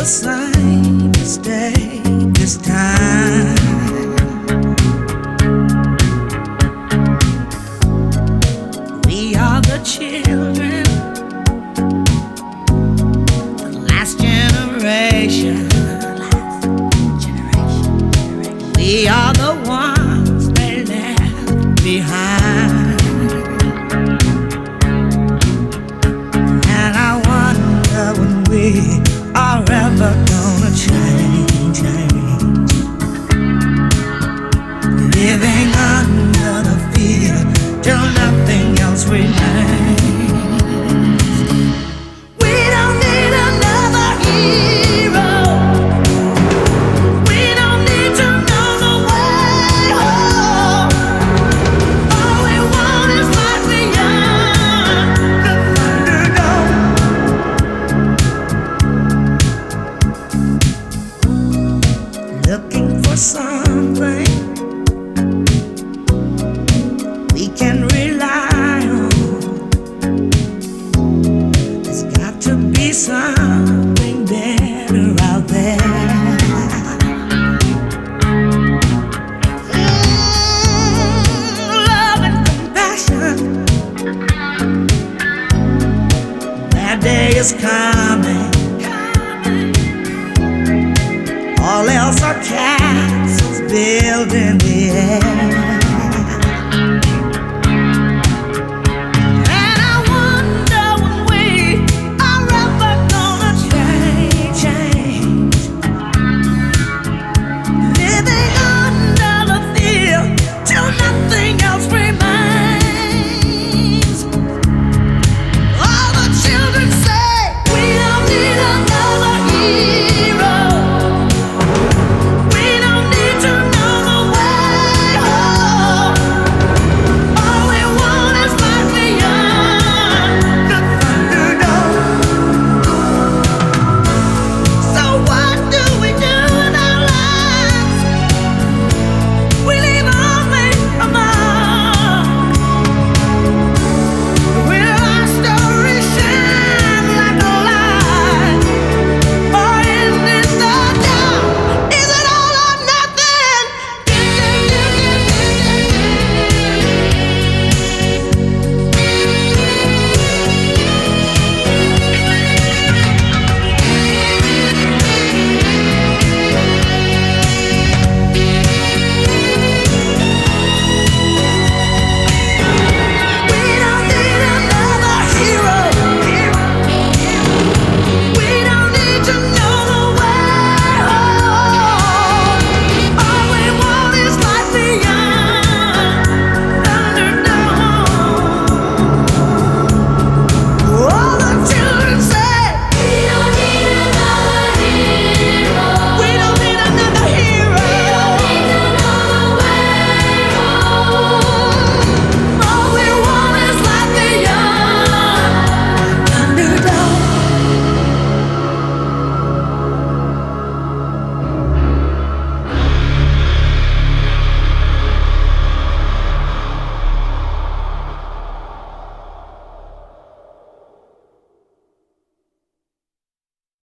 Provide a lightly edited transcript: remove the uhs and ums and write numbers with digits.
the same mistake this time. We are the children, the last generation. We are the ones they left behind. And I wonder when we are ever gonna change. Living under the fear till nothing else remains. We don't need another hero. We don't need to know the way home. All we want is life beyond the Thunderdome. Looking for something we can rely on. There's got to be something better out there. Love and compassion. That day is coming.